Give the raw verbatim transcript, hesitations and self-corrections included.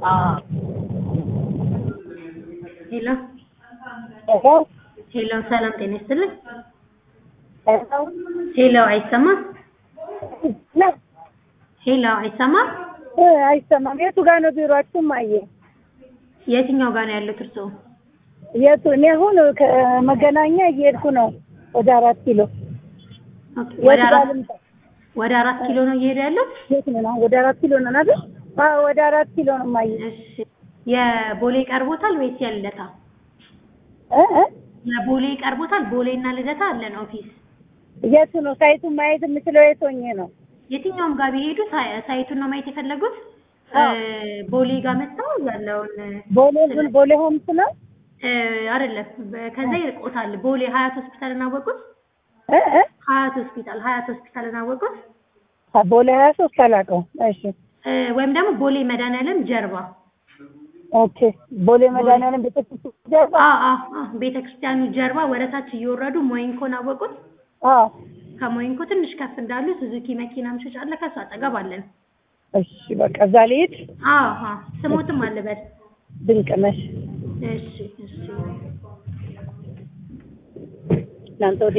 አዎ ሄሎ ሄሎ ሄሎ ሰላም ጤና ይስጥልኝ። ሄሎ ሄሎ አይሰማም? ነው ሄሎ አይሰማም? እ አይሰማም። የቱ ጋር ነው ቢሮአችሁ? ማየ የትኛው ጋር ነው ያለው እርስዎ? የቱ? እኔ አሁን ከመገናኛ እየሄድኩ ነው ወደ አራት ኪሎ። ኦኬ ወደ አራት ወደ አራት ኪሎ ነው እየሄደ ያለው? የት ነው? ወደ አራት ኪሎ ነው አይደል? አዎ ወደ አራት ኪሎ ነው ማየ። እሺ የቦሌ ቀርቦታል ወይስ የልደታ? እ እ የቦሌ ቀርቦታል። ቦሌና ልደታ አለን ኦፊስ። የቱ ነው? ሳይቱን ማየት የምችለው የት ሆኜ ነው? የትኛውም ጋር ቢሄዱ ሳይቱን ነው ማየት የፈለጉት? ቦሌ ጋር መጣው ያለውን ቦሌ ግን ቦሌ ሆምስ ነው አይደለም። ከዛ ይርቆታል። ቦሌ ሀያት ሆስፒታልን አወቁት? እ እ ሀያት ሆስፒታል ሀያት ሆስፒታልን አወቁት? ቦሌ ሀያት ሆስፒታል አላውቀውም። እሺ ወይም ደግሞ ቦሌ መድኃኒዓለም ጀርባ። ኦኬ ቦሌ መድኃኒዓለም ቤተክርስቲያኑ ጀርባ። አዎ አዎ ቤተክርስቲያኑ ጀርባ ወረታች እየወረዱ ሞይንኮን አወቁት? አዎ ከሞይንኮ ትንሽ ከፍ እንዳሉ ሱዙኪ መኪና መሸጫ አለ። ከሱ አጠገብ አለን። እሺ በቃ እዛ ልሂድ። አዎ አዎ ስሞትም አለበት። ድንቅ ነሽ። እሺ እሺ እናንተ